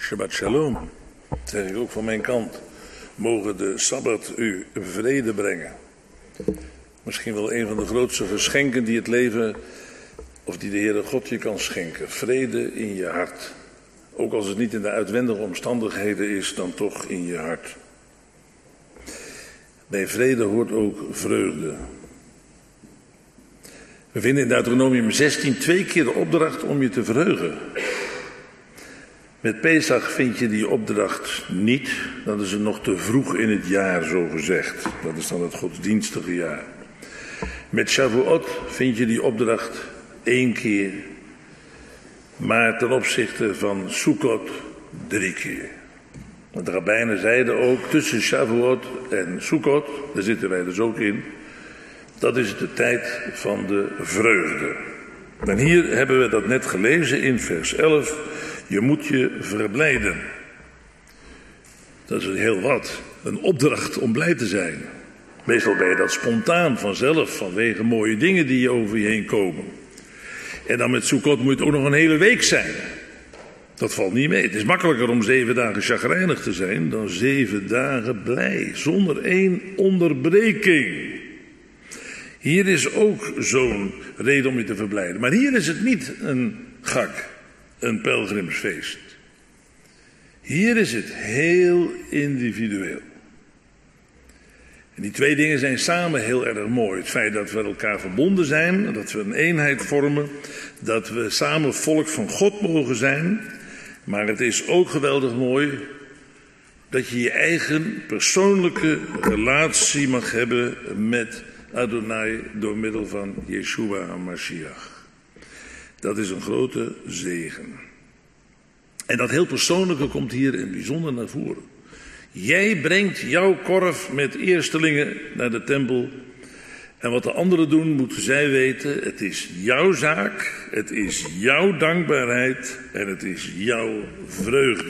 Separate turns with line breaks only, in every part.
Shabbat shalom, zeg ik ook van mijn kant. Mogen de Sabbat u vrede brengen. Misschien wel een van de grootste geschenken die het leven, of die de Heere God je kan schenken. Vrede in je hart. Ook als het niet in de uitwendige omstandigheden is, dan toch in je hart. Bij vrede hoort ook vreugde. We vinden in Deuteronomium 16 2 keer de opdracht om je te verheugen. Met Pesach vind je die opdracht niet. Dat is het nog te vroeg in het jaar, zo gezegd. Dat is dan het godsdienstige jaar. Met Shavuot vind je die opdracht 1 keer. Maar ten opzichte van Sukkot 3 keer. Want de rabbijnen zeiden ook, tussen Shavuot en Sukkot, daar zitten wij dus ook in, dat is de tijd van de vreugde. En hier hebben we dat net gelezen in vers 11. Je moet je verblijden. Dat is heel wat. Een opdracht om blij te zijn. Meestal ben je dat spontaan, vanzelf, vanwege mooie dingen die over je heen komen. En dan met Sukkot moet het ook nog een hele week zijn. Dat valt niet mee. Het is makkelijker om 7 dagen chagrijnig te zijn dan 7 dagen blij. Zonder 1 onderbreking. Hier is ook zo'n reden om je te verblijden. Maar hier is het niet een gak, een pelgrimsfeest. Hier is het heel individueel. En die 2 dingen zijn samen heel erg mooi. Het feit dat we elkaar verbonden zijn, dat we een eenheid vormen, dat we samen volk van God mogen zijn. Maar het is ook geweldig mooi dat je je eigen persoonlijke relatie mag hebben met Adonai door middel van Yeshua HaMashiach. Dat is een grote zegen. En dat heel persoonlijke komt hier in bijzonder naar voren. Jij brengt jouw korf met eerstelingen naar de tempel. En wat de anderen doen, moeten zij weten. Het is jouw zaak, het is jouw dankbaarheid en het is jouw vreugde.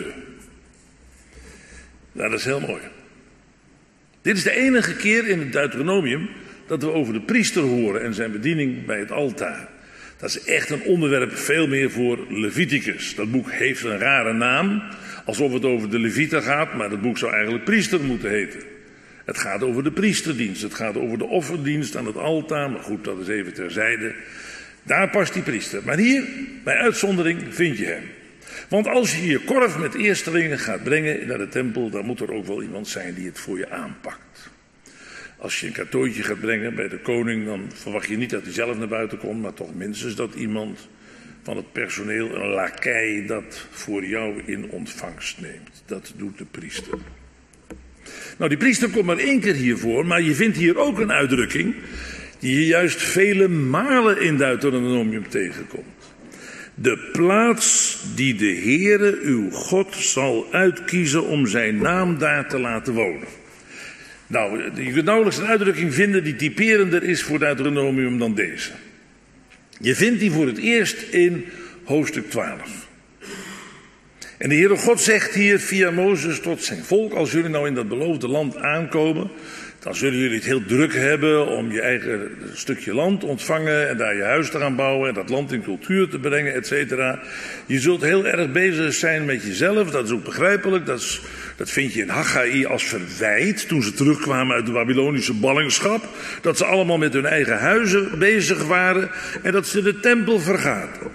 Nou, dat is heel mooi. Dit is de enige keer in het Deuteronomium dat we over de priester horen en zijn bediening bij het altaar. Dat is echt een onderwerp veel meer voor Leviticus. Dat boek heeft een rare naam, alsof het over de Levieten gaat, maar dat boek zou eigenlijk priester moeten heten. Het gaat over de priesterdienst, het gaat over de offerdienst aan het altaar, maar goed, dat is even terzijde. Daar past die priester. Maar hier, bij uitzondering, vind je hem. Want als je je korf met eerstelingen gaat brengen naar de tempel, dan moet er ook wel iemand zijn die het voor je aanpakt. Als je een cadeautje gaat brengen bij de koning, dan verwacht je niet dat hij zelf naar buiten komt, maar toch minstens dat iemand van het personeel, een lakei, dat voor jou in ontvangst neemt. Dat doet de priester. Nou, die priester komt maar 1 keer hiervoor, maar je vindt hier ook een uitdrukking die je juist vele malen in Deuteronomium tegenkomt. De plaats die de Heere uw God zal uitkiezen om zijn naam daar te laten wonen. Nou, je kunt nauwelijks een uitdrukking vinden die typerender is voor Deuteronomium dan deze. Je vindt die voor het eerst in hoofdstuk 12. En de Heere God zegt hier via Mozes tot zijn volk: als jullie nou in dat beloofde land aankomen, dan zullen jullie het heel druk hebben om je eigen stukje land te ontvangen en daar je huis te gaan bouwen en dat land in cultuur te brengen, et cetera. Je zult heel erg bezig zijn met jezelf, dat is ook begrijpelijk. Dat vind je in Haggai als verwijt, toen ze terugkwamen uit de Babylonische ballingschap, dat ze allemaal met hun eigen huizen bezig waren en dat ze de tempel vergaten.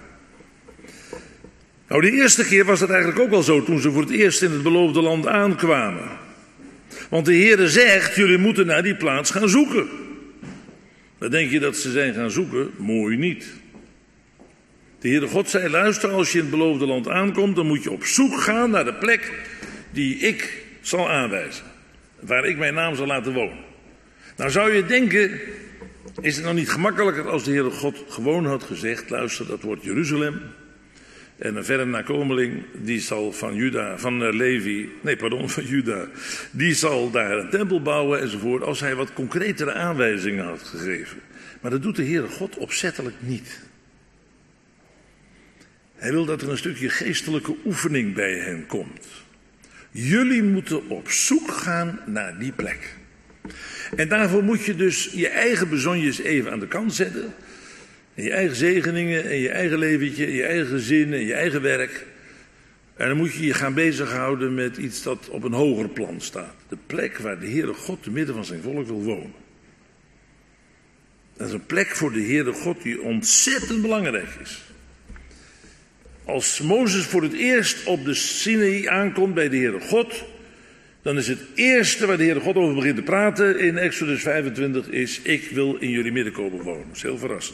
Nou, de eerste keer was dat eigenlijk ook wel zo, toen ze voor het eerst in het beloofde land aankwamen. Want de Heere zegt, jullie moeten naar die plaats gaan zoeken. Dan denk je dat ze zijn gaan zoeken? Mooi niet. De Heere God zei, luister, als je in het beloofde land aankomt, dan moet je op zoek gaan naar de plek die ik zal aanwijzen. Waar ik mijn naam zal laten wonen. Nou zou je denken, is het nou niet gemakkelijker als de Heere God gewoon had gezegd, luister, dat wordt Jeruzalem. En een verre nakomeling, die zal van Juda, van Juda, die zal daar een tempel bouwen enzovoort, als hij wat concretere aanwijzingen had gegeven. Maar dat doet de Heere God opzettelijk niet. Hij wil dat er een stukje geestelijke oefening bij hen komt. Jullie moeten op zoek gaan naar die plek. En daarvoor moet je dus je eigen bezonjes even aan de kant zetten. En je eigen zegeningen en je eigen leventje, en je eigen gezin en je eigen werk. En dan moet je je gaan bezighouden met iets dat op een hoger plan staat. De plek waar de Heere God te midden van zijn volk wil wonen. Dat is een plek voor de Heere God die ontzettend belangrijk is. Als Mozes voor het eerst op de Sinaï aankomt bij de Heere God, dan is het eerste waar de Heere God over begint te praten in Exodus 25 is: ik wil in jullie midden komen wonen. Dat is heel verrassend.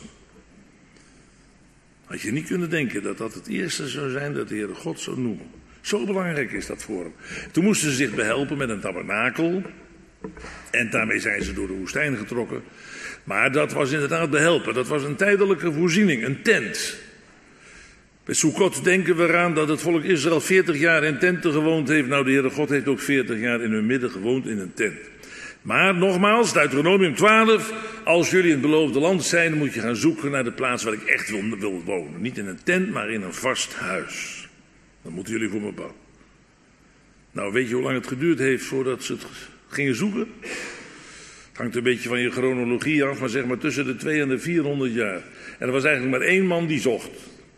Had je niet kunnen denken dat dat het eerste zou zijn dat de Heere God zou noemen. Zo belangrijk is dat voor hem. Toen moesten ze zich behelpen met een tabernakel. En daarmee zijn ze door de woestijn getrokken. Maar dat was inderdaad behelpen. Dat was een tijdelijke voorziening, een tent. Bij Sukkot denken we eraan dat het volk Israël 40 jaar in tenten gewoond heeft. Nou, de Heere God heeft ook 40 jaar in hun midden gewoond in een tent. Maar nogmaals, Deuteronomium 12, als jullie in het beloofde land zijn, dan moet je gaan zoeken naar de plaats waar ik echt wil wonen. Niet in een tent, maar in een vast huis. Dan moeten jullie voor me bouwen. Nou, weet je hoe lang het geduurd heeft voordat ze het gingen zoeken? Het hangt een beetje van je chronologie af, maar zeg maar tussen de 200 en de 400 jaar. En er was eigenlijk maar één man die zocht.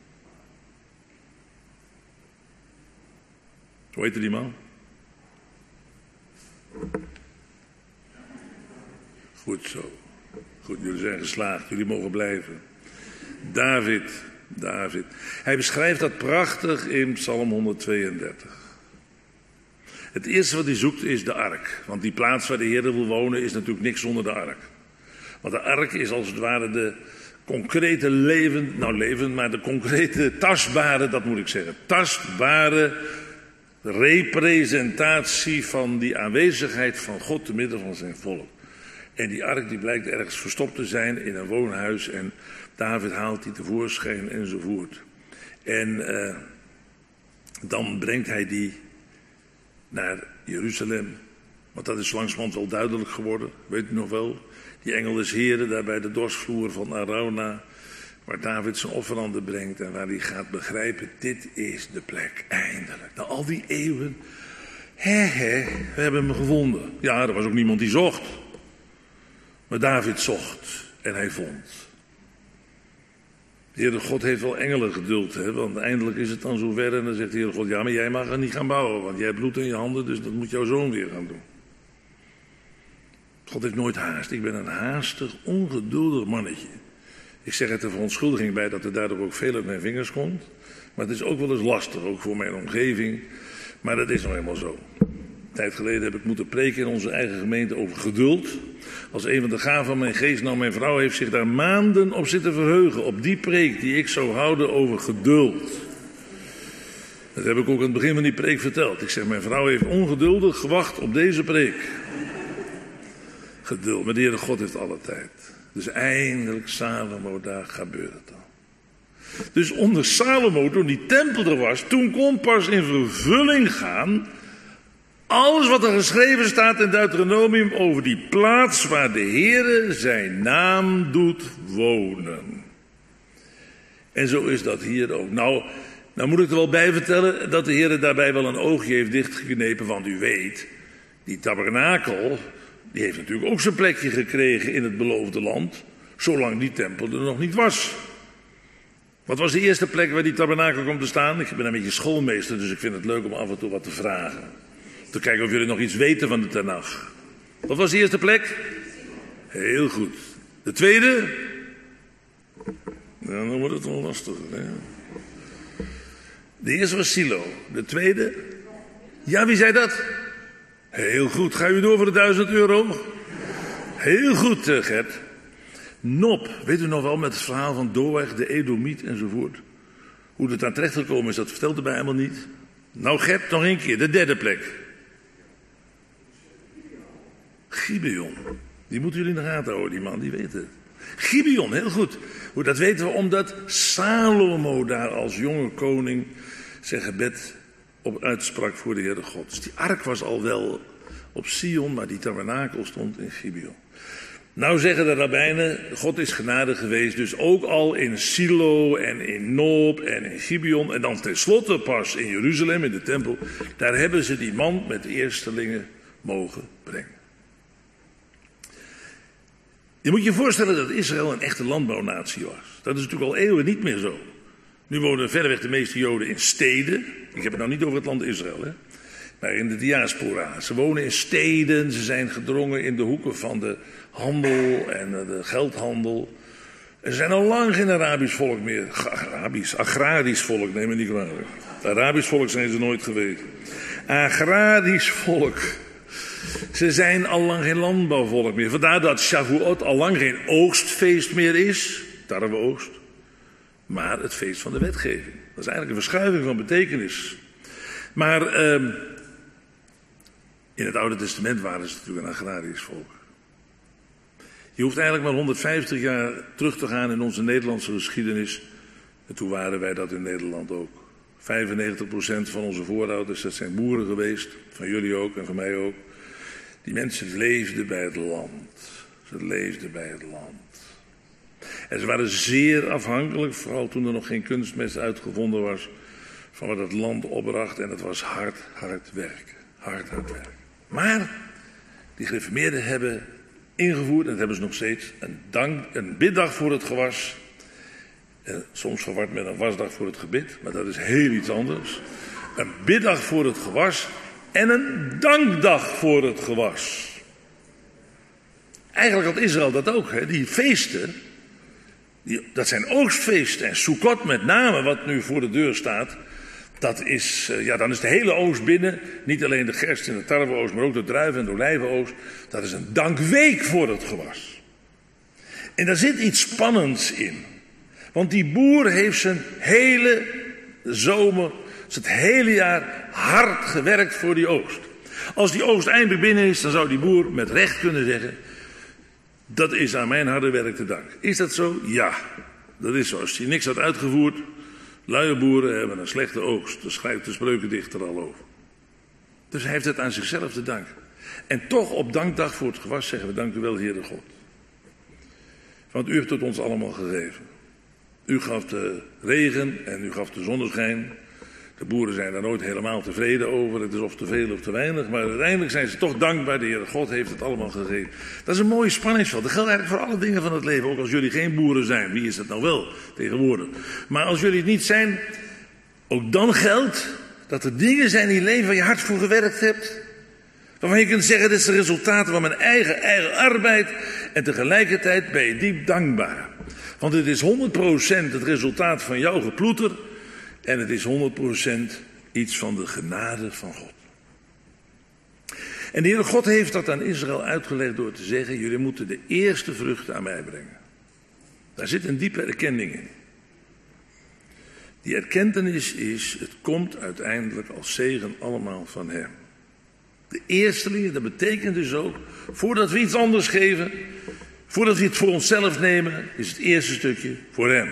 Hoe heette die man? Goed zo. Goed, jullie zijn geslaagd. Jullie mogen blijven. David. Hij beschrijft dat prachtig in Psalm 132. Het eerste wat hij zoekt is de ark. Want die plaats waar de Heer wil wonen is natuurlijk niks zonder de ark. Want de ark is als het ware de concrete maar de concrete tastbare, dat moet ik zeggen. Tastbare representatie van die aanwezigheid van God te midden van zijn volk. En die ark die blijkt ergens verstopt te zijn in een woonhuis. En David haalt die tevoorschijn enzovoort. En dan brengt hij die naar Jeruzalem. Want dat is langzamerhand wel duidelijk geworden. Weet u nog wel? Die engel des Heren daar bij de dorsvloer van Arauna. Waar David zijn offeranden brengt. En waar hij gaat begrijpen. Dit is de plek. Eindelijk. Na al die eeuwen. We hebben hem gevonden. Ja, er was ook niemand die zocht. Maar David zocht en hij vond. De Heere God heeft wel engelen geduld, hè? Want eindelijk is het dan zover en dan zegt de Heere God: ja, maar jij mag er niet gaan bouwen, want jij hebt bloed in je handen, dus dat moet jouw zoon weer gaan doen. God heeft nooit haast. Ik ben een haastig, ongeduldig mannetje. Ik zeg het er verontschuldiging bij dat er daardoor ook veel uit mijn vingers komt. Maar het is ook wel eens lastig, ook voor mijn omgeving. Maar dat is nou eenmaal zo. Een tijd geleden heb ik moeten preken in onze eigen gemeente over geduld. Als een van de gaven van mijn geest. Nou, mijn vrouw heeft zich daar maanden op zitten verheugen. Op die preek die ik zou houden over geduld. Dat heb ik ook aan het begin van die preek verteld. Ik zeg, mijn vrouw heeft ongeduldig gewacht op deze preek. Geduld, maar de Heere God heeft alle tijd. Dus eindelijk Salomo, daar gebeurt het dan. Dus onder Salomo, toen die tempel er was, toen kon pas in vervulling gaan alles wat er geschreven staat in Deuteronomium over die plaats waar de Heere zijn naam doet wonen. En zo is dat hier ook. Nou moet ik er wel bij vertellen dat de Heere daarbij wel een oogje heeft dichtgeknepen, want u weet, die tabernakel, die heeft natuurlijk ook zijn plekje gekregen in het beloofde land, zolang die tempel er nog niet was. Wat was de eerste plek waar die tabernakel kwam te staan? Ik ben een beetje schoolmeester, dus ik vind het leuk om af en toe wat te vragen. Te kijken of jullie nog iets weten van de Tenach. Wat was de eerste plek? Heel goed. De tweede? Nou, dan wordt het wel lastiger. Hè? De eerste was Silo. De tweede? Ja, wie zei dat? Heel goed. Ga u door voor de €1000? Heel goed, Gert. Nop, weet u nog wel met het verhaal van Doeg, de Edomiet enzovoort. Hoe het daar terecht gekomen is, dat vertelt de Bijbel niet. Nou, Gert, nog een keer, de derde plek. Gibeon. Die moeten jullie in de gaten houden, die man, die weet het. Gibeon, heel goed. Hoe dat weten we omdat Salomo daar als jonge koning zijn gebed op uitsprak voor de Heere God. Dus die ark was al wel op Sion, maar die tabernakel stond in Gibeon. Nou zeggen de rabbijnen, God is genadig geweest, dus ook al in Silo en in Nob en in Gibeon en dan tenslotte pas in Jeruzalem, in de tempel, daar hebben ze die man met de eerstelingen mogen brengen. Je moet je voorstellen dat Israël een echte landbouwnatie was. Dat is natuurlijk al eeuwen niet meer zo. Nu wonen verreweg de meeste Joden in steden. Ik heb het nou niet over het land Israël, hè? Maar in de diaspora. Ze wonen in steden, ze zijn gedrongen in de hoeken van de handel en de geldhandel. Er zijn al lang geen Arabisch volk meer. Agrarisch volk, neem me niet kwalijk. Arabisch volk zijn ze nooit geweest. Agrarisch volk. Ze zijn al lang geen landbouwvolk meer. Vandaar dat Shavuot al lang geen oogstfeest meer is. Tarweoogst. Maar het feest van de wetgeving. Dat is eigenlijk een verschuiving van betekenis. Maar in het Oude Testament waren ze natuurlijk een agrarisch volk. Je hoeft eigenlijk maar 150 jaar terug te gaan in onze Nederlandse geschiedenis. En toen waren wij dat in Nederland ook. 95% van onze voorouders, dat zijn boeren geweest. Van jullie ook en van mij ook. Die mensen leefden bij het land. Ze leefden bij het land. En ze waren zeer afhankelijk, vooral toen er nog geen kunstmest uitgevonden was, van wat het land opbracht. En het was hard werken. Hard werken. Maar die gereformeerden hebben ingevoerd, en dat hebben ze nog steeds, een biddag voor het gewas. Soms verward met een wasdag voor het gebed, maar dat is heel iets anders. Een biddag voor het gewas en een dankdag voor het gewas. Eigenlijk had Israël dat ook, hè? Die feesten, dat zijn oogstfeesten. En Sukkot met name, wat nu voor de deur staat, dat is, dan is de hele oogst binnen. Niet alleen de gerst en de tarweoogst, maar ook de druiven en de olijvenoogst. Dat is een dankweek voor het gewas. En daar zit iets spannends in. Want die boer heeft zijn hele zomer, het hele jaar hard gewerkt voor die oogst. Als die oogst eindelijk binnen is, dan zou die boer met recht kunnen zeggen: dat is aan mijn harde werk te danken. Is dat zo? Ja, dat is zo. Als hij niks had uitgevoerd, luie boeren hebben een slechte oogst. Daar schrijft de spreukendichter al over. Dus hij heeft het aan zichzelf te danken. En toch op dankdag voor het gewas zeggen we: dank u wel, Heere God. Want u hebt het ons allemaal gegeven. U gaf de regen en u gaf de zonneschijn. De boeren zijn daar nooit helemaal tevreden over. Het is of te veel of te weinig. Maar uiteindelijk zijn ze toch dankbaar. De Heere God heeft het allemaal gegeven. Dat is een mooie spanningsveld. Dat geldt eigenlijk voor alle dingen van het leven. Ook als jullie geen boeren zijn. Wie is dat nou wel tegenwoordig? Maar als jullie het niet zijn, ook dan geldt dat er dingen zijn in je leven waar je hard voor gewerkt hebt. Waarvan je kunt zeggen: dit is het resultaat van mijn eigen arbeid. En tegelijkertijd ben je diep dankbaar. Want het is 100% het resultaat van jouw geploeter. En het is 100% iets van de genade van God. En de Heere God heeft dat aan Israël uitgelegd door te zeggen: jullie moeten de eerste vruchten aan mij brengen. Daar zit een diepe erkenning in. Die erkentenis is: het komt uiteindelijk als zegen allemaal van hem. De eerstelingen, dat betekent dus ook, voordat we iets anders geven, voordat we het voor onszelf nemen, is het eerste stukje voor hem.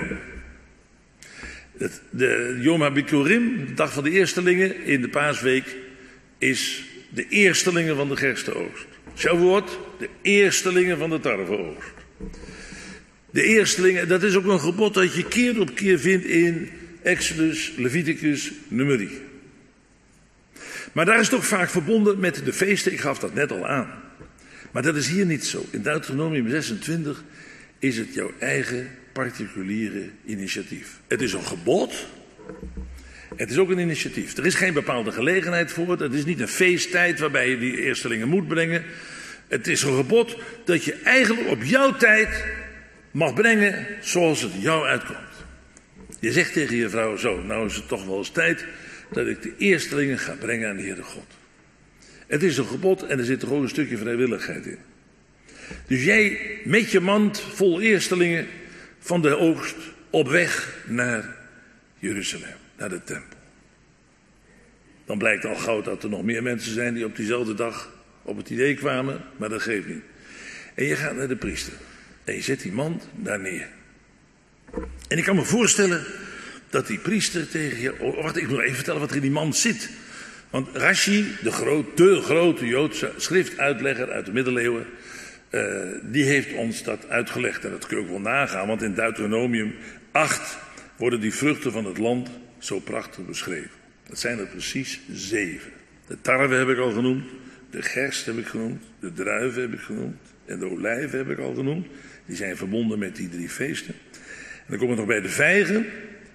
De Yom HaBikurim, de dag van de eerstelingen in de paasweek, is de eerstelingen van de gerstenoogst. Shavuot, de eerstelingen van de tarweoogst. De eerstelingen, dat is ook een gebod dat je keer op keer vindt in Exodus, Leviticus, Numeri. Maar daar is toch vaak verbonden met de feesten, ik gaf dat net al aan. Maar dat is hier niet zo. In Deuteronomium 26 is het jouw eigen particuliere initiatief. Het is een gebod. Het is ook een initiatief. Er is geen bepaalde gelegenheid voor. Het is niet een feesttijd waarbij je die eerstelingen moet brengen. Het is een gebod dat je eigenlijk op jouw tijd mag brengen zoals het jou uitkomt. Je zegt tegen je vrouw: zo, nou is het toch wel eens tijd dat ik de eerstelingen ga brengen aan de Heere God. Het is een gebod en er zit er ook een stukje vrijwilligheid in. Dus jij met je mand vol eerstelingen van de oogst op weg naar Jeruzalem, naar de tempel. Dan blijkt al gauw dat er nog meer mensen zijn die op diezelfde dag op het idee kwamen, maar dat geeft niet. En je gaat naar de priester en je zet die mand daar neer. En ik kan me voorstellen dat die priester tegen je... Oh, wacht, ik moet even vertellen wat er in die mand zit. Want Rashi, de grote Joodse schriftuitlegger uit de middeleeuwen, die heeft ons dat uitgelegd. En dat kun je ook wel nagaan, want in Deuteronomium 8 worden die vruchten van het land zo prachtig beschreven. Dat zijn er precies 7. De tarwe heb ik al genoemd, de gerst heb ik genoemd, de druiven heb ik genoemd en de olijven heb ik al genoemd. Die zijn verbonden met die 3 feesten. En dan komen we nog bij de vijgen.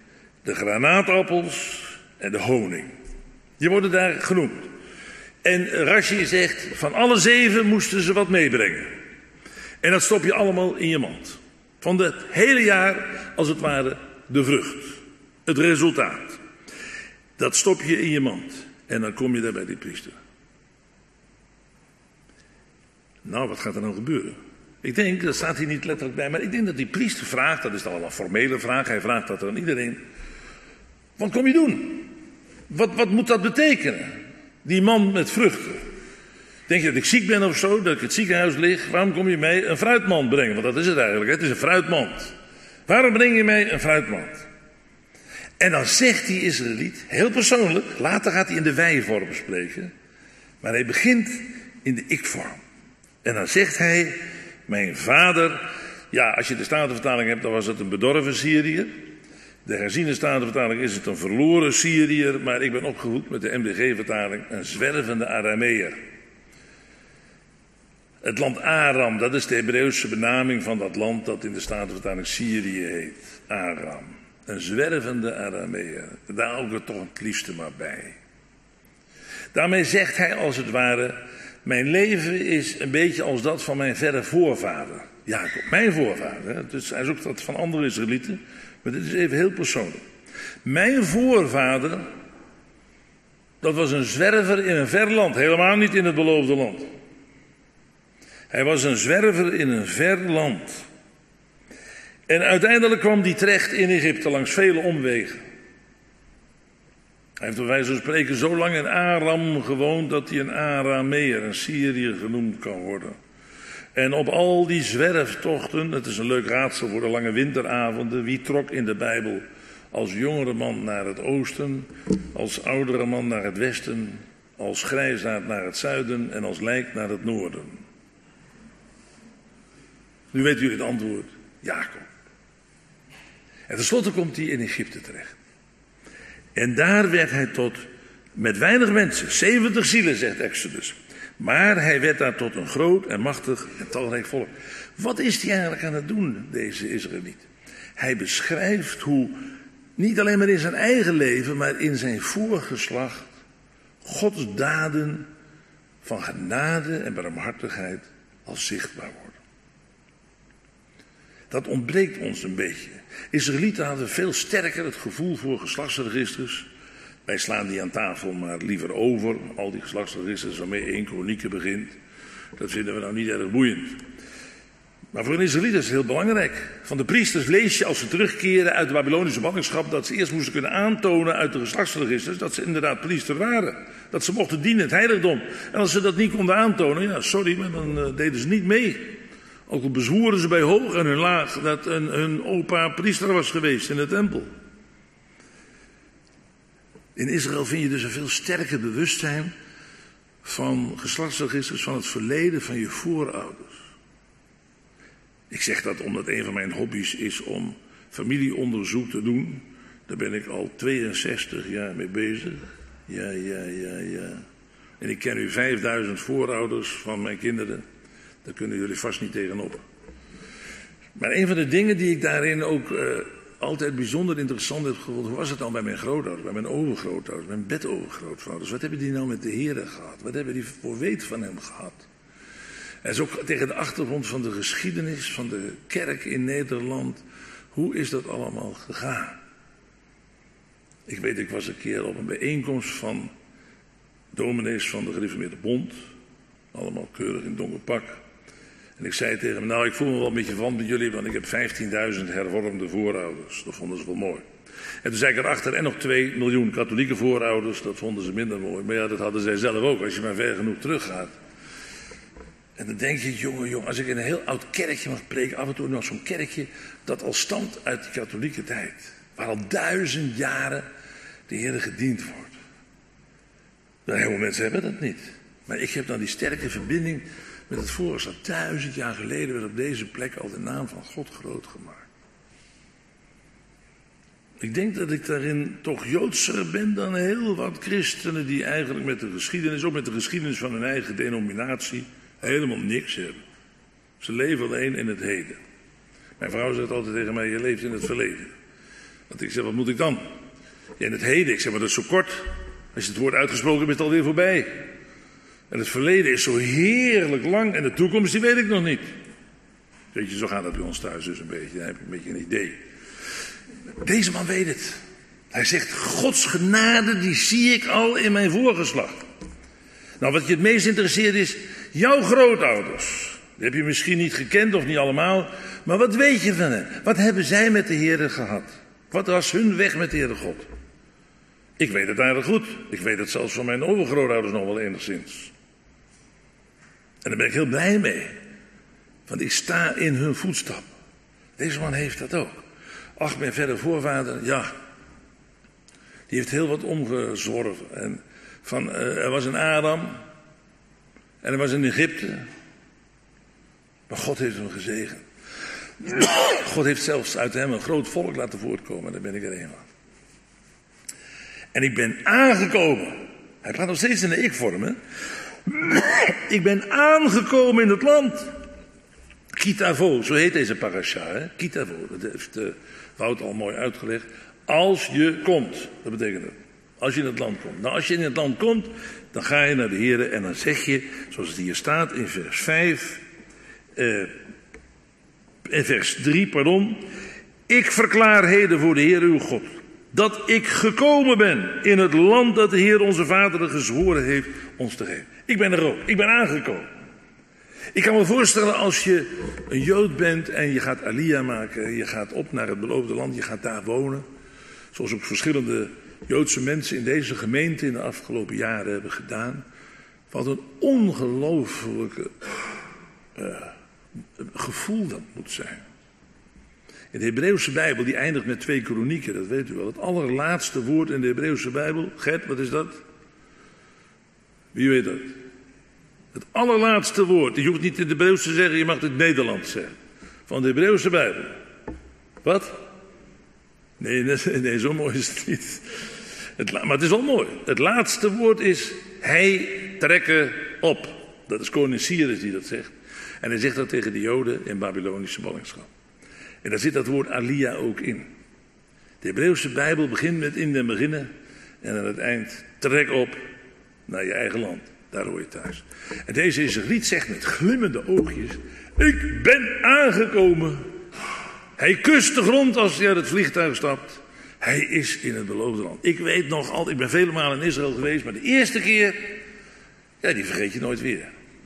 de granaatappels en de honing. Die worden daar genoemd. En Rashi zegt, van alle 7 moesten ze wat meebrengen. En dat stop je allemaal in je mand. Van het hele jaar, als het ware, de vrucht. Het resultaat. Dat stop je in je mand. En dan kom je daar bij die priester. Nou, wat gaat er nou gebeuren? Ik denk, dat staat hier niet letterlijk bij, maar ik denk dat die priester vraagt, dat is dan wel een formele vraag, hij vraagt dat aan iedereen. Wat kom je doen? Wat moet dat betekenen? Die man met vruchten. Denk je dat ik ziek ben of zo, dat ik in het ziekenhuis lig? Waarom kom je mij een fruitmand brengen? Want dat is het eigenlijk, het is een fruitmand. Waarom breng je mij een fruitmand? En dan zegt die Israëliet, heel persoonlijk, later gaat hij in de wij-vorm spreken, maar hij begint in de ik-vorm. En dan zegt hij, mijn vader, ja, als je de Statenvertaling hebt, dan was het een bedorven Syriër. De herziene Statenvertaling is het een verloren Syriër, maar ik ben opgevoed met de MDG-vertaling, een zwervende Arameer. Het land Aram, dat is de Hebreeuwse benaming van dat land dat in de Statenvertaling Syrië heet. Aram. Een zwervende Arameer. Daar ook er toch het liefste maar bij. Daarmee zegt hij als het ware, mijn leven is een beetje als dat van mijn verre voorvader. Jacob, mijn voorvader. Dus hij zoekt dat van andere Israëlieten. Maar dit is even heel persoonlijk. Mijn voorvader, dat was een zwerver in een ver land. Helemaal niet in het beloofde land. Hij was een zwerver in een ver land. En uiteindelijk kwam hij terecht in Egypte langs vele omwegen. Hij heeft bij wijze van spreken zo lang in Aram gewoond dat hij een Arameer, een Syriër genoemd kan worden. En op al die zwerftochten, het is een leuk raadsel voor de lange winteravonden, wie trok in de Bijbel als jongere man naar het oosten, als oudere man naar het westen, als grijsaard naar het zuiden en als lijk naar het noorden? Nu weet u het antwoord, Jacob. En tenslotte komt hij in Egypte terecht. En daar werd hij tot, met weinig mensen, 70 zielen, zegt Exodus. Maar hij werd daar tot een groot en machtig en talrijk volk. Wat is hij eigenlijk aan het doen, deze Israëliet? Hij beschrijft hoe, niet alleen maar in zijn eigen leven, maar in zijn voorgeslacht, Gods daden van genade en barmhartigheid als zichtbaar worden. Dat ontbreekt ons een beetje. Israëlieten hadden veel sterker het gevoel voor geslachtsregisters. Wij slaan die aan tafel maar liever over. Al die geslachtsregisters waarmee 1 Kronieken begint. Dat vinden we nou niet erg boeiend. Maar voor een Israëliet is het heel belangrijk. Van de priesters lees je als ze terugkeren uit de Babylonische ballingschap dat ze eerst moesten kunnen aantonen uit de geslachtsregisters dat ze inderdaad priester waren. Dat ze mochten dienen, het heiligdom. En als ze dat niet konden aantonen, ja sorry, maar dan deden ze niet mee. Ook al bezwoeren ze bij hoog en hun laag dat hun opa priester was geweest in de tempel. In Israël vind je dus een veel sterker bewustzijn van geslachtsregisters, van het verleden van je voorouders. Ik zeg dat omdat een van mijn hobby's is om familieonderzoek te doen. Daar ben ik al 62 jaar mee bezig. Ja. En ik ken nu 5000 voorouders van mijn kinderen. Daar kunnen jullie vast niet tegenop. Maar een van de dingen die ik daarin ook altijd bijzonder interessant heb gevonden, hoe was het dan bij mijn grootouders, bij mijn overgrootouders, mijn bedovergrootouders? Wat hebben die nou met de Heere gehad? Wat hebben die voor weet van hem gehad? En zo tegen de achtergrond van de geschiedenis van de kerk in Nederland, hoe is dat allemaal gegaan? Ik weet, ik was een keer op een bijeenkomst van dominees van de Gereformeerde Bond, allemaal keurig in donker pak. En ik zei tegen hem, nou ik voel me wel een beetje verwant met jullie, want ik heb 15.000 hervormde voorouders. Dat vonden ze wel mooi. En toen zei ik erachter, en nog 2 miljoen katholieke voorouders, dat vonden ze minder mooi. Maar ja, dat hadden zij zelf ook, als je maar ver genoeg teruggaat. En dan denk je, jongen, als ik in een heel oud kerkje mag preken, af en toe nog zo'n kerkje, dat al stamt uit de katholieke tijd. Waar al 1000 jaren de Heer gediend wordt. Nou, heel veel mensen hebben dat niet. Maar ik heb dan die sterke verbinding met het voorgeslacht. 1000 jaar geleden werd op deze plek al de naam van God groot gemaakt. Ik denk dat ik daarin toch Joodser ben dan heel wat christenen die eigenlijk met de geschiedenis, ook met de geschiedenis van hun eigen denominatie, helemaal niks hebben. Ze leven alleen in het heden. Mijn vrouw zegt altijd tegen mij, je leeft in het verleden. Want ik zeg, wat moet ik dan? In het heden, ik zeg maar dat is zo kort. Als je het woord uitgesproken hebt, is het alweer voorbij. En het verleden is zo heerlijk lang en de toekomst, die weet ik nog niet. Weet je, zo gaat dat bij ons thuis dus een beetje. Dan heb je een beetje een idee. Deze man weet het. Hij zegt, Gods genade, die zie ik al in mijn voorgeslacht. Nou, wat je het meest interesseert is, jouw grootouders. Die heb je misschien niet gekend of niet allemaal. Maar wat weet je van hen? Wat hebben zij met de Heere gehad? Wat was hun weg met de Heere God? Ik weet het eigenlijk goed. Ik weet het zelfs van mijn overgrootouders nog wel enigszins. En daar ben ik heel blij mee. Want ik sta in hun voetstap. Deze man heeft dat ook. Ach, mijn verre voorvader, ja. Die heeft heel wat omgezworven. En er was een Adam. En er was een Egypte. Maar God heeft hem gezegend. God heeft zelfs uit hem een groot volk laten voortkomen. En daar ben ik er een van. En ik ben aangekomen. Hij praat nog steeds in de ik-vorm, hè? Ik ben aangekomen in het land. Kitavo, zo heet deze parasha, hè? Kitavo, dat heeft Wout al mooi uitgelegd. Als je komt, dat betekent het. Als je in het land komt. Nou, als je in het land komt, dan ga je naar de Heere en dan zeg je, zoals het hier staat in vers 5, in vers 3, pardon. Ik verklaar heden voor de Heer uw God, dat ik gekomen ben in het land dat de Heer onze vaderen gezworen heeft ons te geven. Ik ben er ook, ik ben aangekomen. Ik kan me voorstellen als je een Jood bent en je gaat Aliyah maken, je gaat op naar het beloofde land, je gaat daar wonen. Zoals ook verschillende Joodse mensen in deze gemeente in de afgelopen jaren hebben gedaan. Wat een ongelooflijke gevoel dat moet zijn. In de Hebreeuwse Bijbel, die eindigt met 2 kronieken, dat weet u wel. Het allerlaatste woord in de Hebreeuwse Bijbel, Gert, wat is dat? Wie weet dat? Het allerlaatste woord, je hoeft niet in het Hebreeuws te zeggen, je mag het Nederlands zeggen. Van de Hebreeuwse Bijbel. Wat? Nee, zo mooi is het niet. Maar het is wel mooi. Het laatste woord is, hij trekken op. Dat is koning Cyrus die dat zegt. En hij zegt dat tegen de Joden in Babylonische ballingschap. En daar zit dat woord Aliyah ook in. De Hebreeuwse Bijbel begint met in den beginnen. En aan het eind, trek op naar je eigen land. Daar hoor je thuis. En deze Israëliet zegt met glimmende oogjes, ik ben aangekomen. Hij kust de grond als hij uit het vliegtuig stapt. Hij is in het beloofde land. Ik weet nog altijd, ik ben vele malen in Israël geweest, maar de eerste keer, ja, die vergeet je nooit weer.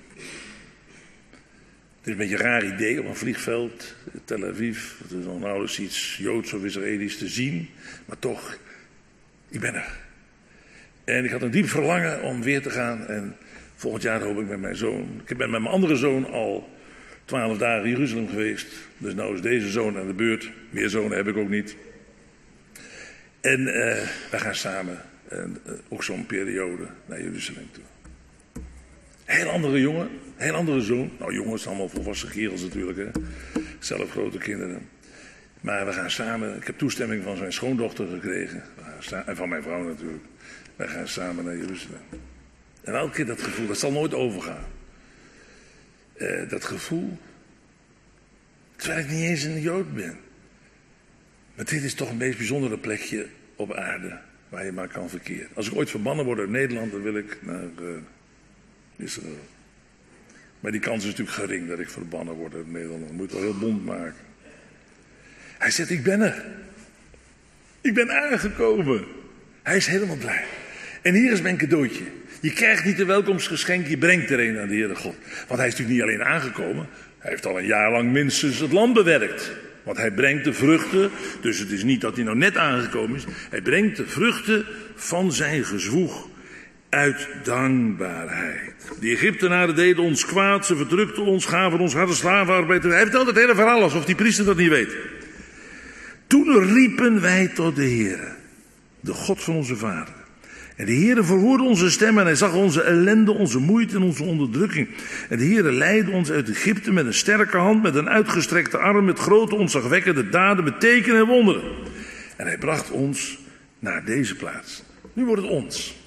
Het is een beetje een raar idee op een vliegveld, Tel Aviv, het is nog nauwelijks iets Joods of Israëlisch te zien, maar toch, ik ben er. En ik had een diep verlangen om weer te gaan en volgend jaar hoop ik met mijn zoon. Ik ben met mijn andere zoon al 12 dagen in Jeruzalem geweest. Dus nou is deze zoon aan de beurt. Meer zonen heb ik ook niet. En wij gaan samen ook zo'n periode naar Jeruzalem toe. Heel andere jongen, heel andere zoon. Nou, jongens, allemaal volwassen kerels natuurlijk, hè. Zelf grote kinderen. Maar we gaan samen, ik heb toestemming van zijn schoondochter gekregen. En van mijn vrouw natuurlijk. Wij gaan samen naar Jeruzalem. En elke keer dat gevoel, dat zal nooit overgaan. Dat gevoel, terwijl ik niet eens een Jood ben. Maar dit is toch een meest bijzondere plekje op aarde waar je maar kan verkeren. Als ik ooit verbannen word uit Nederland, dan wil ik naar Israël. Maar die kans is natuurlijk gering dat ik verbannen word uit Nederland. Dat moet wel heel bond maken. Hij zegt, ik ben er. Ik ben aangekomen. Hij is helemaal blij. En hier is mijn cadeautje. Je krijgt niet een welkomstgeschenk, je brengt er een aan de Heere God. Want hij is natuurlijk niet alleen aangekomen. Hij heeft al een jaar lang minstens het land bewerkt. Want hij brengt de vruchten, dus het is niet dat hij nou net aangekomen is. Hij brengt de vruchten van zijn gezwoeg uit dankbaarheid. De Egyptenaren deden ons kwaad, ze verdrukten ons, gaven ons harde slavenarbeid. Hij vertelt het hele verhaal alsof die priester dat niet weet. Toen riepen wij tot de Heere, de God van onze vader. En de Heere verhoorde onze stem en hij zag onze ellende, onze moeite en onze onderdrukking. En de Heere leidde ons uit Egypte met een sterke hand, met een uitgestrekte arm, met grote ontzagwekkende daden, met tekenen en wonderen. En hij bracht ons naar deze plaats. Nu wordt het ons.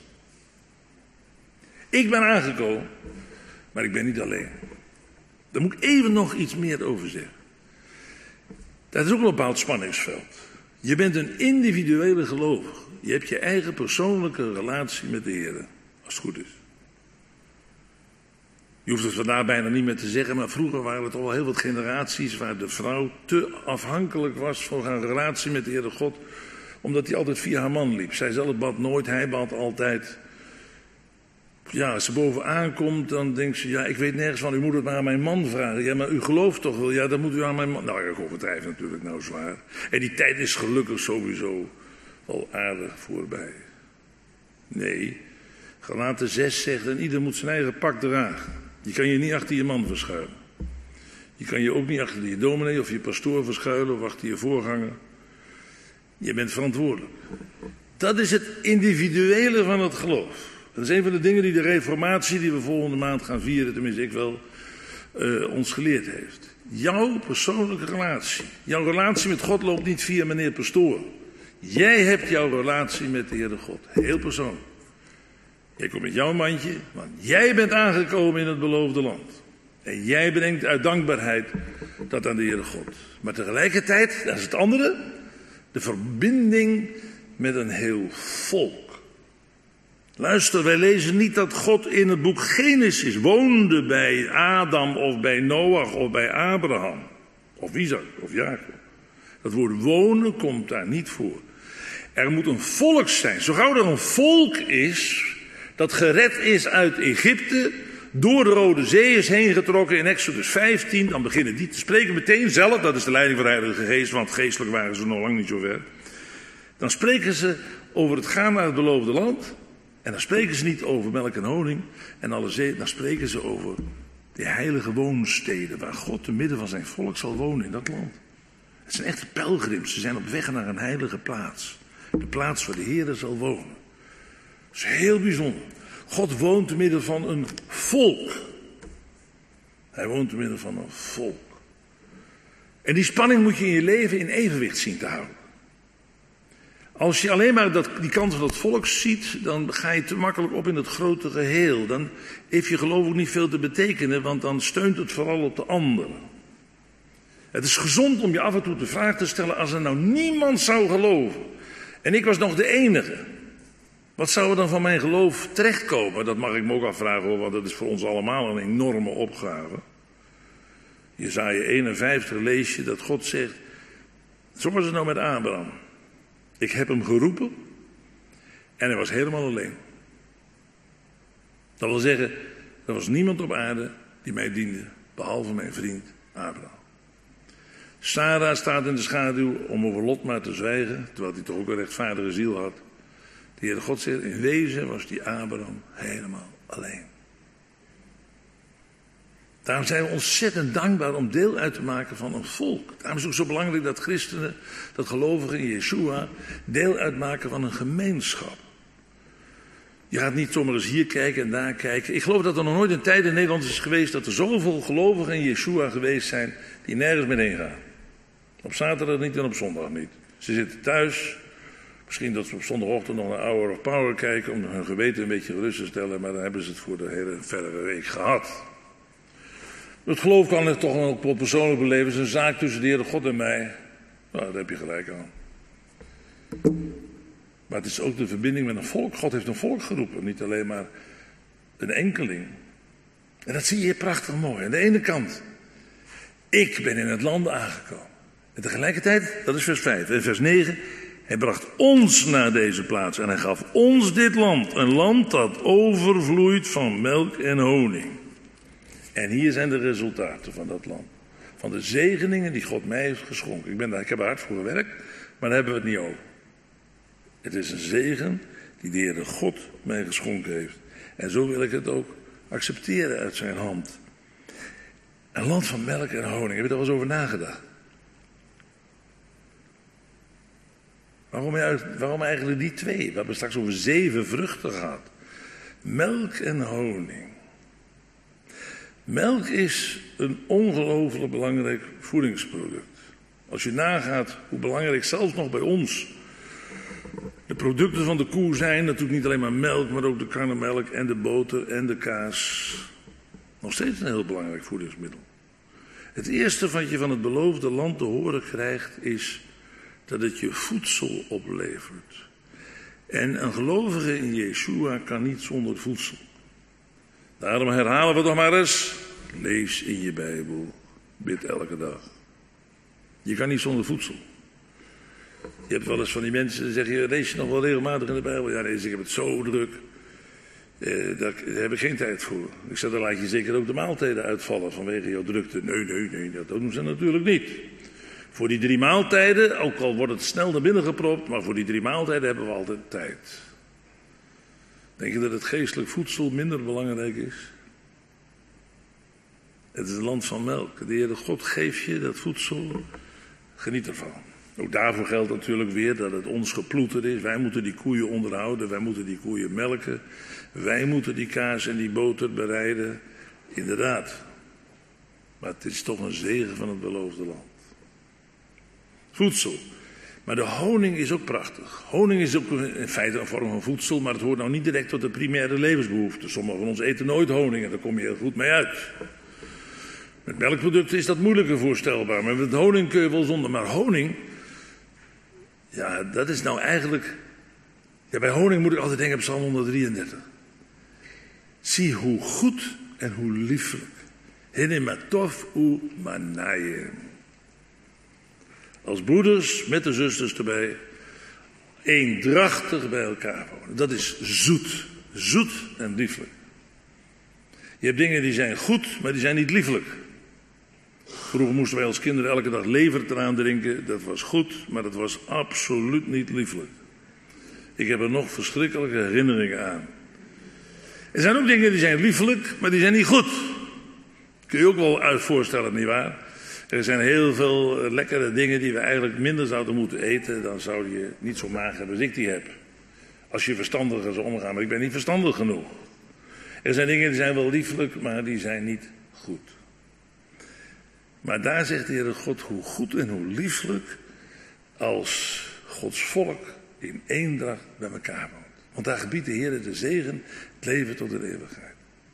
Ik ben aangekomen, maar ik ben niet alleen. Daar moet ik even nog iets meer over zeggen. Dat is ook een bepaald spanningsveld. Je bent een individuele gelovige. Je hebt je eigen persoonlijke relatie met de Heer, als het goed is. Je hoeft het vandaag bijna niet meer te zeggen, maar vroeger waren er toch wel heel wat generaties waar de vrouw te afhankelijk was van haar relatie met de Heere God, omdat hij altijd via haar man liep. Zij zelf bad nooit, hij bad altijd. Ja, als ze bovenaan komt, dan denkt ze, ja, ik weet nergens van, u moet het maar aan mijn man vragen. Ja, maar u gelooft toch wel? Ja, dan moet u aan mijn man. Nou, ik overdrijf natuurlijk nou zwaar. En die tijd is gelukkig sowieso al aardig voorbij. Nee, Galaten 6 zegt, en ieder moet zijn eigen pak dragen. Je kan je niet achter je man verschuilen. Je kan je ook niet achter je dominee of je pastoor verschuilen of achter je voorganger. Je bent verantwoordelijk. Dat is het individuele van het geloof. Dat is een van de dingen die de reformatie, die we volgende maand gaan vieren, tenminste ik wel, ons geleerd heeft. Jouw persoonlijke relatie. Jouw relatie met God loopt niet via meneer pastoor. Jij hebt jouw relatie met de Heere God. Heel persoonlijk. Jij komt met jouw mandje, want jij bent aangekomen in het beloofde land. En jij brengt uit dankbaarheid dat aan de Heere God. Maar tegelijkertijd, dat is het andere, de verbinding met een heel volk. Luister, wij lezen niet dat God in het boek Genesis woonde bij Adam of bij Noach of bij Abraham. Of Isaac of Jacob. Dat woord wonen komt daar niet voor. Er moet een volk zijn. Zo gauw er een volk is dat gered is uit Egypte, door de Rode Zee is heen getrokken in Exodus 15, dan beginnen die te spreken meteen zelf, dat is de leiding van de Heilige Geest, want geestelijk waren ze nog lang niet zo ver. Dan spreken ze over het gaan naar het beloofde land. En dan spreken ze niet over melk en honing en alle zee. Dan spreken ze over de heilige woonsteden waar God te midden van zijn volk zal wonen in dat land. Het zijn echte pelgrims. Ze zijn op weg naar een heilige plaats. De plaats waar de Heer zal wonen. Dat is heel bijzonder. God woont te midden van een volk. Hij woont te midden van een volk. En die spanning moet je in je leven in evenwicht zien te houden. Als je alleen maar die kant van het volk ziet, dan ga je te makkelijk op in het grote geheel. Dan heeft je geloof ook niet veel te betekenen, want dan steunt het vooral op de anderen. Het is gezond om je af en toe de vraag te stellen, als er nou niemand zou geloven, en ik was nog de enige, wat zou er dan van mijn geloof terechtkomen? Dat mag ik me ook afvragen, hoor, want dat is voor ons allemaal een enorme opgave. Jesaja 51 lees je dat God zegt, zo was het nou met Abraham. Ik heb hem geroepen en hij was helemaal alleen. Dat wil zeggen, er was niemand op aarde die mij diende, behalve mijn vriend Abraham. Sarah staat in de schaduw om over Lot maar te zwijgen, terwijl hij toch ook een rechtvaardige ziel had. De Heer God zegt, in wezen was die Abraham helemaal alleen. Daarom zijn we ontzettend dankbaar om deel uit te maken van een volk. Daarom is het ook zo belangrijk dat christenen, dat gelovigen in Yeshua, deel uitmaken van een gemeenschap. Je gaat niet zomaar eens hier kijken en daar kijken. Ik geloof dat er nog nooit een tijd in Nederland is geweest dat er zoveel gelovigen in Yeshua geweest zijn die nergens meer heen gaan. Op zaterdag niet en op zondag niet. Ze zitten thuis. Misschien dat ze op zondagochtend nog naar Hour of Power kijken om hun geweten een beetje gerust te stellen, maar dan hebben ze het voor de hele verdere week gehad. Het geloof kan het toch wel op persoonlijk beleven. Het is een zaak tussen de Heere God en mij. Nou, daar heb je gelijk aan. Maar het is ook de verbinding met een volk. God heeft een volk geroepen, niet alleen maar een enkeling. En dat zie je hier prachtig mooi. Aan de ene kant, ik ben in het land aangekomen. En tegelijkertijd, dat is vers 5. En vers 9, hij bracht ons naar deze plaats en hij gaf ons dit land. Een land dat overvloeit van melk en honing. En hier zijn de resultaten van dat land. Van de zegeningen die God mij heeft geschonken. Ik heb er hard voor gewerkt, maar daar hebben we het niet over. Het is een zegen die de Heere God mij geschonken heeft. En zo wil ik het ook accepteren uit zijn hand. Een land van melk en honing. Heb je daar wel eens over nagedacht? Waarom eigenlijk die twee? We hebben straks over 7 vruchten gehad. Melk en honing. Melk is een ongelooflijk belangrijk voedingsproduct. Als je nagaat hoe belangrijk zelfs nog bij ons de producten van de koe zijn, natuurlijk niet alleen maar melk, maar ook de karnemelk en de boter en de kaas. Nog steeds een heel belangrijk voedingsmiddel. Het eerste wat je van het beloofde land te horen krijgt is dat het je voedsel oplevert. En een gelovige in Yeshua kan niet zonder voedsel. Daarom herhalen we toch maar eens. Lees in je Bijbel. Bid elke dag. Je kan niet zonder voedsel. Je hebt wel eens van die mensen die zeggen, lees je nog wel regelmatig in de Bijbel? Ja, nee, ik heb het zo druk. Daar heb ik geen tijd voor. Ik zeg, dan laat je zeker ook de maaltijden uitvallen vanwege jouw drukte. Nee, dat doen ze natuurlijk niet. Voor die 3 maaltijden, ook al wordt het snel naar binnen gepropt, maar voor die 3 maaltijden hebben we altijd tijd. Denk je dat het geestelijk voedsel minder belangrijk is? Het is een land van melk. De Heere God geeft je dat voedsel. Geniet ervan. Ook daarvoor geldt natuurlijk weer dat het ons geploeterd is. Wij moeten die koeien onderhouden. Wij moeten die koeien melken. Wij moeten die kaas en die boter bereiden. Inderdaad. Maar het is toch een zegen van het beloofde land. Voedsel. Maar de honing is ook prachtig. Honing is ook in feite een vorm van voedsel, maar het hoort nou niet direct tot de primaire levensbehoeften. Sommigen van ons eten nooit honing en daar kom je heel goed mee uit. Met melkproducten is dat moeilijker voorstelbaar, maar met honing kun je wel zonder. Maar honing, ja, dat is nou eigenlijk. Ja, bij honing moet ik altijd denken aan Psalm 133. Zie hoe goed en hoe lieflijk. Hine matov u manayim. Als broeders met de zusters erbij, eendrachtig bij elkaar wonen. Dat is zoet. Zoet en lieflijk. Je hebt dingen die zijn goed, maar die zijn niet lieflijk. Vroeger moesten wij als kinderen elke dag levertraan drinken. Dat was goed, maar dat was absoluut niet lieflijk. Ik heb er nog verschrikkelijke herinneringen aan. Er zijn ook dingen die zijn liefelijk, maar die zijn niet goed. Kun je ook wel uit voorstellen, nietwaar? Er zijn heel veel lekkere dingen die we eigenlijk minder zouden moeten eten. Dan zou je niet zo maag hebben als ik die heb. Als je verstandiger zou omgaan, maar ik ben niet verstandig genoeg. Er zijn dingen die zijn wel liefelijk, maar die zijn niet goed. Maar daar zegt de Heere God hoe goed en hoe lieflijk als Gods volk in eendracht bij elkaar woont. Want daar gebiedt de Heere de zegen, het leven tot de eeuwigheid.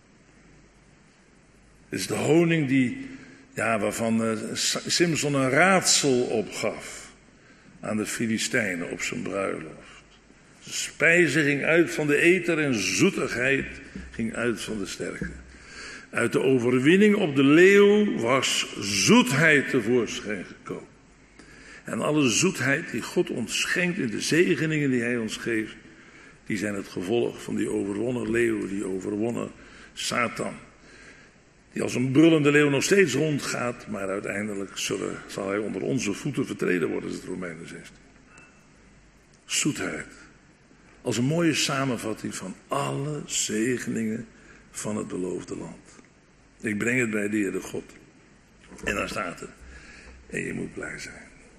Het is de honing die, ja, waarvan Simson een raadsel opgaf aan de Filistijnen op zijn bruiloft. Spijze ging uit van de eter en zoetigheid ging uit van de sterke. Uit de overwinning op de leeuw was zoetheid tevoorschijn gekomen. En alle zoetheid die God ons schenkt in de zegeningen die hij ons geeft, die zijn het gevolg van die overwonnen leeuw, die overwonnen Satan. Die als een brullende leeuw nog steeds rondgaat, maar uiteindelijk zal hij onder onze voeten vertreden worden, is het Romeinen 16. Zoetheid. Als een mooie samenvatting van alle zegeningen van het beloofde land. Ik breng het bij de Heere God. En daar staat het. En je moet blij zijn.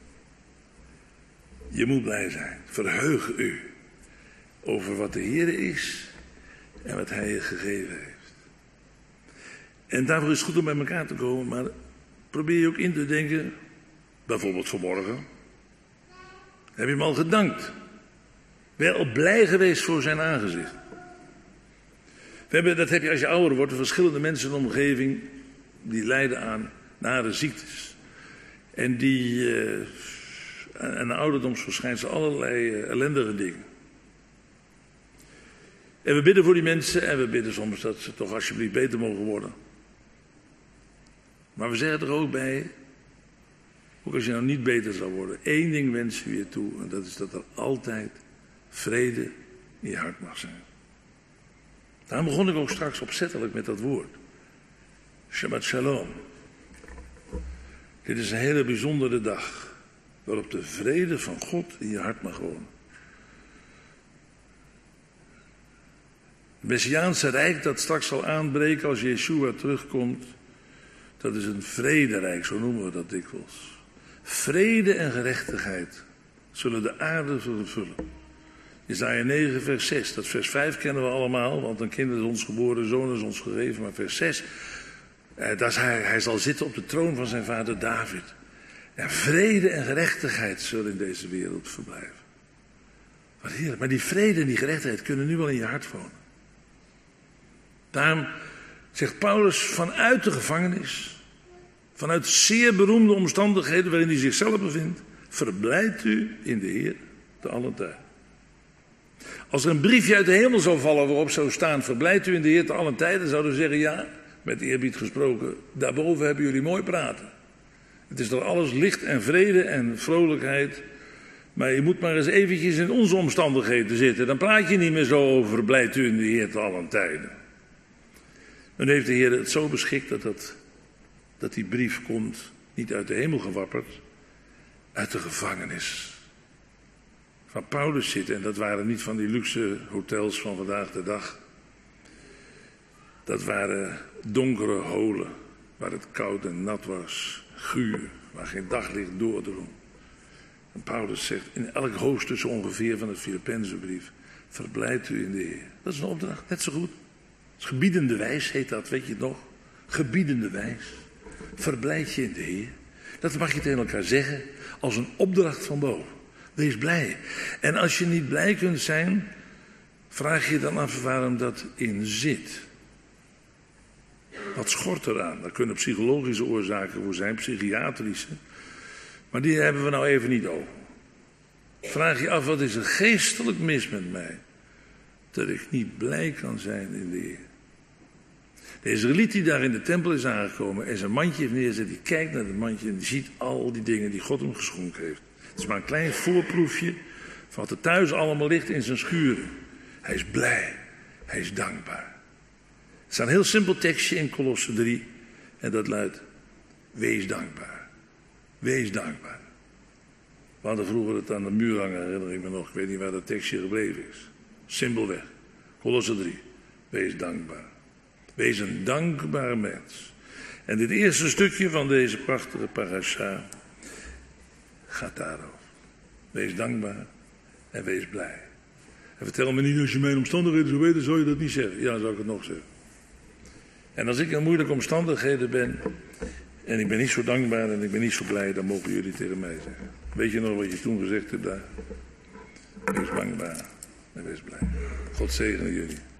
Je moet blij zijn. Verheug u over wat de Heere is en wat hij je gegeven heeft. En daarvoor is het goed om bij elkaar te komen, maar probeer je ook in te denken, bijvoorbeeld vanmorgen. Heb je hem al gedankt? Ben je al blij geweest voor zijn aangezicht? Dat heb je als je ouder wordt, verschillende mensen in de omgeving die lijden aan nare ziektes. En die aan ouderdomsverschijnselen allerlei ellendige dingen. En we bidden voor die mensen en we bidden soms dat ze toch alsjeblieft beter mogen worden. Maar we zeggen er ook bij, ook als je nou niet beter zou worden, 1 ding wensen we je toe en dat is dat er altijd vrede in je hart mag zijn. Daarom begon ik ook straks opzettelijk met dat woord. Shabbat Shalom. Dit is een hele bijzondere dag waarop de vrede van God in je hart mag wonen. Het Messiaanse rijk dat straks zal aanbreken als Yeshua terugkomt, dat is een vrederijk, zo noemen we dat dikwijls. Vrede en gerechtigheid zullen de aarde vervullen. Jesaja 9 vers 6, dat vers 5 kennen we allemaal, want een kind is ons geboren, een zoon is ons gegeven. Maar vers 6, dat is hij zal zitten op de troon van zijn vader David. En vrede en gerechtigheid zullen in deze wereld verblijven. Wat heerlijk, maar die vrede en die gerechtigheid kunnen nu wel in je hart wonen. Daarom zegt Paulus vanuit de gevangenis, vanuit zeer beroemde omstandigheden waarin hij zichzelf bevindt, verblijdt u in de Heer te allen tijden. Als er een briefje uit de hemel zou vallen waarop zou staan: verblijdt u in de Heer te allen tijden, zouden we zeggen: ja, met eerbied gesproken, daarboven hebben jullie mooi praten. Het is toch alles licht en vrede en vrolijkheid. Maar je moet maar eens eventjes in onze omstandigheden zitten. Dan praat je niet meer zo over: verblijdt u in de Heer te allen tijden. Dan heeft de Heer het zo beschikt dat die brief komt, niet uit de hemel gewapperd, uit de gevangenis. Van Paulus zitten, en dat waren niet van die luxe hotels van vandaag de dag. Dat waren donkere holen, waar het koud en nat was, guur, waar geen daglicht doordrong. En Paulus zegt in elk hoofdstuk zo ongeveer van het Filippenzenbrief: verblijdt u in de Heer. Dat is een opdracht, net zo goed. Het is gebiedende wijs, heet dat, weet je het nog? Gebiedende wijs. Verblijd je in de Heer. Dat mag je tegen elkaar zeggen als een opdracht van boven. Wees blij. En als je niet blij kunt zijn, vraag je dan af waarom dat in zit. Wat schort eraan? Daar kunnen psychologische oorzaken voor zijn, psychiatrische. Maar die hebben we nou even niet over. Vraag je af, wat is er geestelijk mis met mij? Dat ik niet blij kan zijn in de Heer. De Israëliet die daar in de tempel is aangekomen en zijn mandje heeft neerzet, die kijkt naar het mandje en die ziet al die dingen die God hem geschonken heeft. Het is maar een klein voorproefje van wat er thuis allemaal ligt in zijn schuren. Hij is blij, hij is dankbaar. Er staat een heel simpel tekstje in Kolosse 3 en dat luidt: wees dankbaar. Wees dankbaar. We hadden vroeger het aan de muur hangen, herinner ik me nog. Ik weet niet waar dat tekstje gebleven is. Simpelweg. Kolosse 3. Wees dankbaar. Wees een dankbaar mens. En dit eerste stukje van deze prachtige parasha gaat daarover. Wees dankbaar en wees blij. En vertel me niet, als je mijn omstandigheden zou weten, zou je dat niet zeggen. Ja, dan zou ik het nog zeggen. En als ik in moeilijke omstandigheden ben en ik ben niet zo dankbaar en ik ben niet zo blij, dan mogen jullie tegen mij zeggen: weet je nog wat je toen gezegd hebt daar? Wees dankbaar en wees blij. God zegene jullie.